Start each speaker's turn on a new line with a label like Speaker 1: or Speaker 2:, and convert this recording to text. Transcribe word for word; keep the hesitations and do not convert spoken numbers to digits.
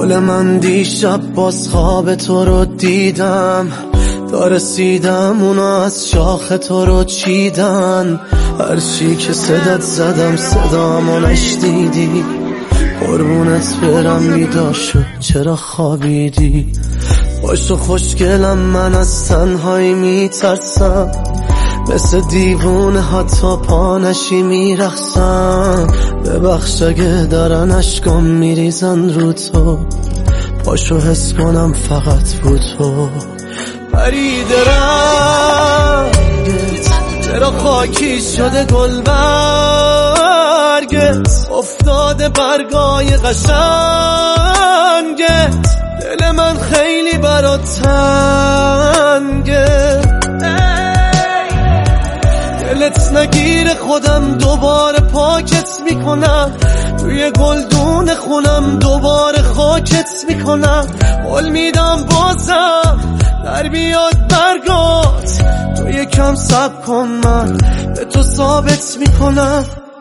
Speaker 1: گل من دیشب باز خواب تو رو دیدم، تا رسیدم اونا از شاخ تو رو چیدن. هرچی که صدت زدم صدامو نشنیدی، قربونت برم بیدار شد چرا خوابیدی. باشو خوشگلم من از تنهایی میترسم، مثل دیوونه حتی پا نشی میرخسم. ببخش اگه دارن اشکام میریزن رو تو، پاشو حس کنم فقط بود تو. پریده رنگت چرا خاکی شده گل برگت، افتاده برگای قشنگت. دل من خیلی برات تنگه، دلت نگیر خودم دوباره پاکت میکنم، توی گلدون خونم دوباره خاکت میکنم. قول میدم بازم در بیاد برگات، تو یکم صبر کن من به تو ثابت میکنم.